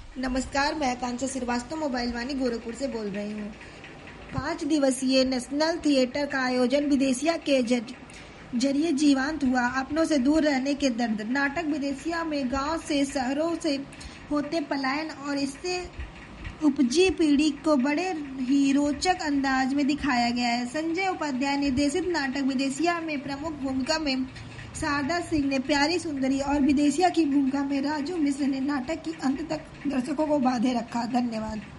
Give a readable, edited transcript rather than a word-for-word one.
नमस्कार, मैं आकांक्षा श्रीवास्तव मोबाइल वाणी गोरखपुर से बोल रही हूँ। 5 दिवसीय नेशनल थिएटर का आयोजन विदेशिया के जरिए जीवंत हुआ। अपनों से दूर रहने के दर्द। नाटक विदेशिया में गांव से शहरों से होते पलायन और इससे उपजी पीढ़ी को बड़े ही रोचक अंदाज में दिखाया गया है। संजय उपाध्याय निर्देशित नाटक विदेशिया में प्रमुख भूमिका में शारदा सिंह ने प्यारी सुंदरी और विदेशिया की भूमिका में राजू मिश्र ने नाटक की अंत तक दर्शकों को बांधे रखा। धन्यवाद।